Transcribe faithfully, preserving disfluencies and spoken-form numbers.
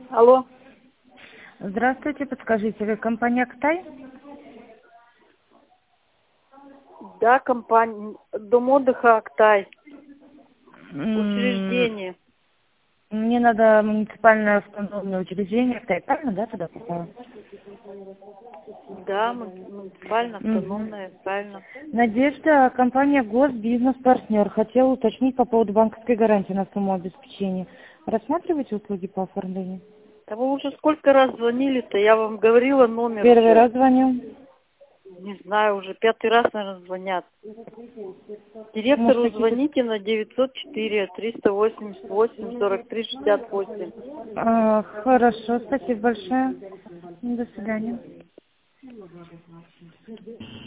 Алло. Здравствуйте, подскажите, вы компания «Актай»? Да, компания. Дом отдыха «Актай». М, Учреждение. Мне надо муниципальное автономное учреждение «Актай», правильно, да, туда попала? Да, му- муниципально, Мгм. автономная, правильно. Надежда, компания «Госбизнес-партнер». Хотела уточнить по поводу банковской гарантии на сумму обеспечения. Рассматриваете услуги по оформлению? Да вы уже сколько раз звонили-то? Я вам говорила номер Первый уже. раз звоню. Не знаю, уже пятый раз, наверное, звонят. Может, Директору какие-то... звоните на девятьсот четыре триста восемьдесят восемь сорок три шестьдесят восемь. А, хорошо, спасибо большое. До свидания.